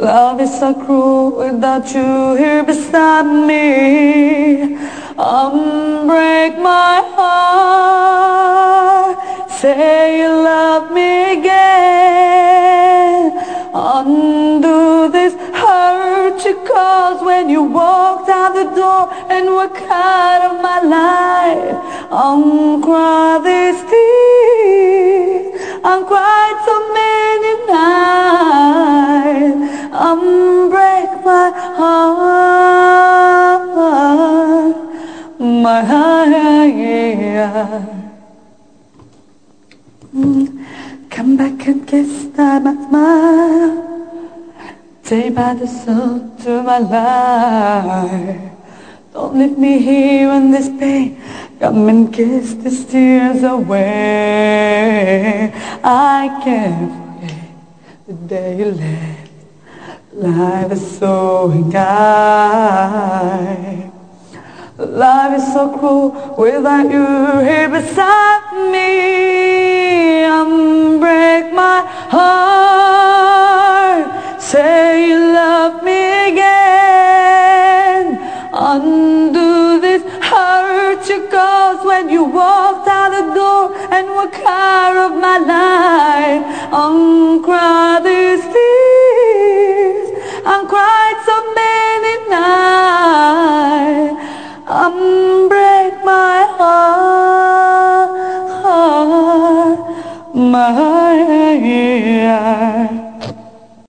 Love is so cruel without you here beside me. Unbreak my heart. Say you love me again. Undo this hurt you caused when you walked out the door and were cut of my life. Uncry these tears. Uncried so many nights. Unbreak my heart, my heart. Come back and kiss that my smile. Take back the soul to my life. Don't leave me here in this pain. Come and kiss these tears away. I can't forget the day you left. Life is so unkind. Life is so cruel without you here beside me. Unbreak my heart.